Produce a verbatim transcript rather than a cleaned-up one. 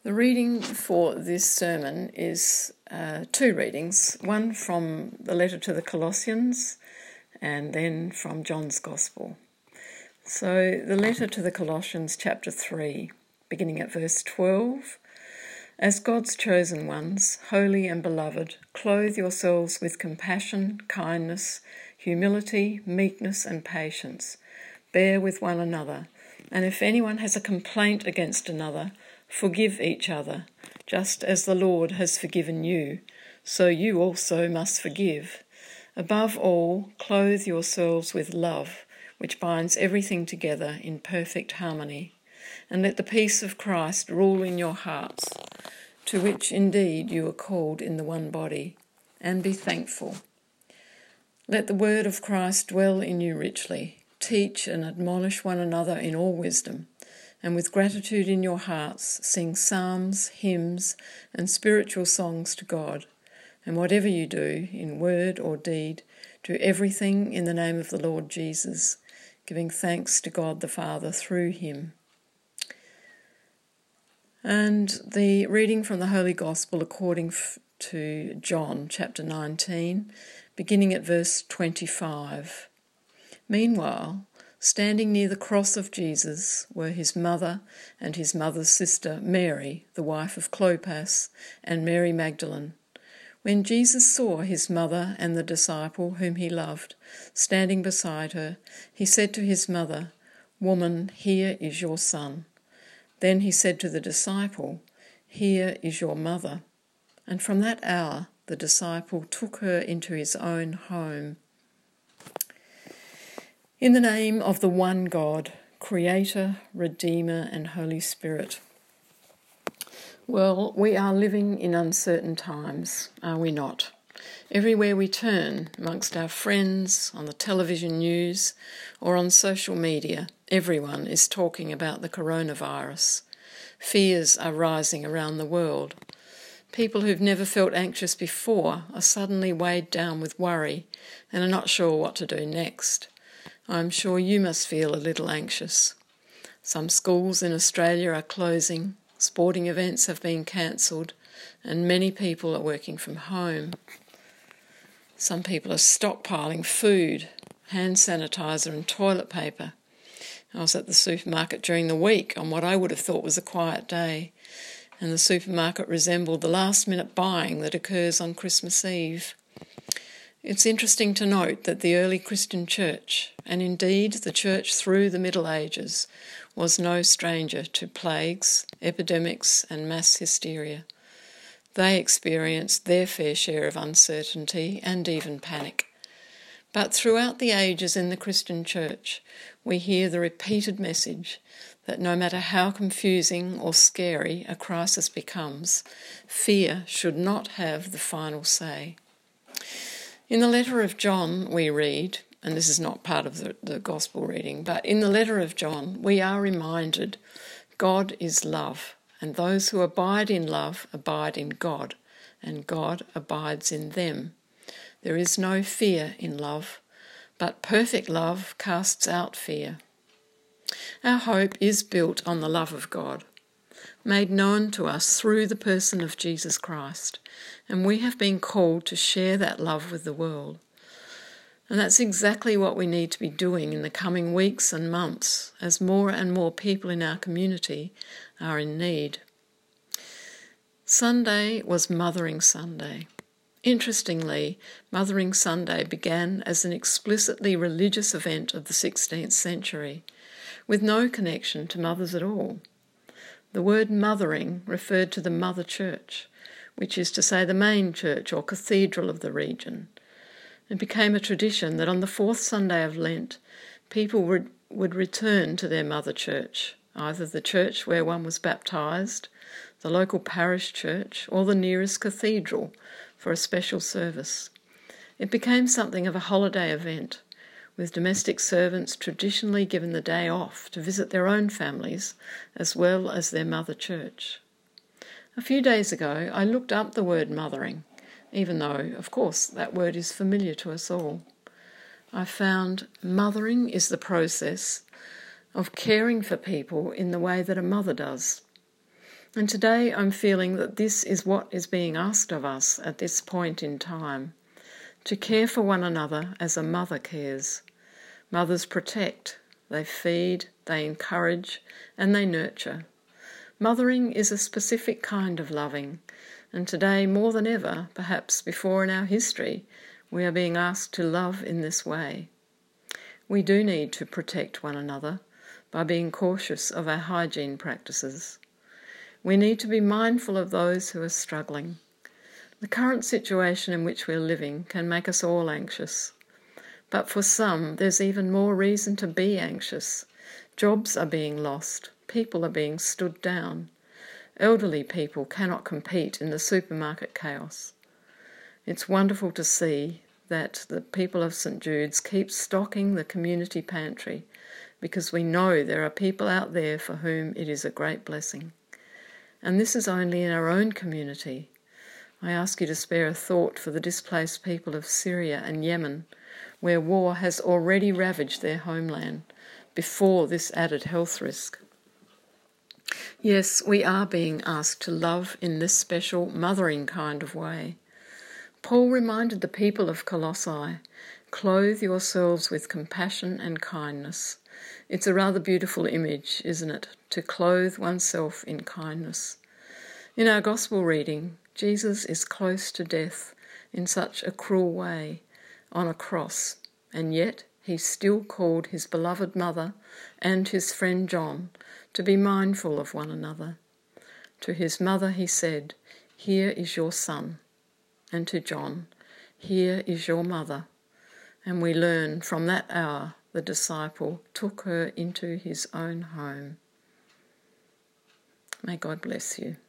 The reading for this sermon is uh, two readings, one from the letter to the Colossians and then from John's Gospel. So the letter to the Colossians, chapter three, beginning at verse twelve. As God's chosen ones, holy and beloved, clothe yourselves with compassion, kindness, humility, meekness and patience. Bear with one another, and if anyone has a complaint against another, forgive each other, just as the Lord has forgiven you, so you also must forgive. Above all, clothe yourselves with love, which binds everything together in perfect harmony. And let the peace of Christ rule in your hearts, to which indeed you are called in the one body, and be thankful. Let the word of Christ dwell in you richly. Teach and admonish one another in all wisdom, and with gratitude in your hearts sing psalms, hymns, and spiritual songs to God. And whatever you do, in word or deed, do everything in the name of the Lord Jesus, giving thanks to God the Father through him. And the reading from the Holy Gospel according to John, chapter nineteen, beginning at verse twenty-five. Meanwhile, standing near the cross of Jesus were his mother and his mother's sister Mary, the wife of Clopas, and Mary Magdalene. When Jesus saw his mother and the disciple whom he loved standing beside her, he said to his mother, "Woman, here is your son." Then he said to the disciple, "Here is your mother." And from that hour the disciple took her into his own home. In the name of the one God, Creator, Redeemer, and Holy Spirit. Well, we are living in uncertain times, are we not? Everywhere we turn, amongst our friends, on the television news, or on social media, everyone is talking about the coronavirus. Fears are rising around the world. People who've never felt anxious before are suddenly weighed down with worry and are not sure what to do next. I'm sure you must feel a little anxious. Some schools in Australia are closing, sporting events have been cancelled, and many people are working from home. Some people are stockpiling food, hand sanitizer and toilet paper. I was at the supermarket during the week on what I would have thought was a quiet day, and the supermarket resembled the last-minute buying that occurs on Christmas Eve. It's interesting to note that the early Christian church, and indeed the church through the Middle Ages, was no stranger to plagues, epidemics and mass hysteria. They experienced their fair share of uncertainty and even panic. But throughout the ages in the Christian church, we hear the repeated message that no matter how confusing or scary a crisis becomes, fear should not have the final say. In the letter of John we read, and this is not part of the, the gospel reading, but in the letter of John we are reminded God is love, and those who abide in love abide in God, and God abides in them. There is no fear in love, but perfect love casts out fear. Our hope is built on the love of God, made known to us through the person of Jesus Christ, and we have been called to share that love with the world. And that's exactly what we need to be doing in the coming weeks and months as more and more people in our community are in need. Sunday was Mothering Sunday. Interestingly, Mothering Sunday began as an explicitly religious event of the sixteenth century, with no connection to mothers at all. The word mothering referred to the mother church, which is to say the main church or cathedral of the region. It became a tradition that on the fourth Sunday of Lent, people would, would return to their mother church, either the church where one was baptised, the local parish church, or the nearest cathedral for a special service. It became something of a holiday event, with domestic servants traditionally given the day off to visit their own families as well as their mother church. A few days ago, I looked up the word mothering, even though, of course, that word is familiar to us all. I found mothering is the process of caring for people in the way that a mother does. And today I'm feeling that this is what is being asked of us at this point in time, to care for one another as a mother cares. Mothers protect, they feed, they encourage, and they nurture. Mothering is a specific kind of loving, and today more than ever, perhaps before in our history, we are being asked to love in this way. We do need to protect one another by being cautious of our hygiene practices. We need to be mindful of those who are struggling. The current situation in which we're living can make us all anxious. But for some, there's even more reason to be anxious. Jobs are being lost. People are being stood down. Elderly people cannot compete in the supermarket chaos. It's wonderful to see that the people of St Jude's keep stocking the community pantry, because we know there are people out there for whom it is a great blessing. And this is only in our own community. I ask you to spare a thought for the displaced people of Syria and Yemen, where war has already ravaged their homeland before this added health risk. Yes, we are being asked to love in this special mothering kind of way. Paul reminded the people of Colossae, clothe yourselves with compassion and kindness. It's a rather beautiful image, isn't it, to clothe oneself in kindness. In our Gospel reading, Jesus is close to death in such a cruel way on a cross, and yet he still called his beloved mother and his friend John to be mindful of one another. To his mother he said, "Here is your son," and to John, "Here is your mother." And we learn from that hour the disciple took her into his own home. May God bless you.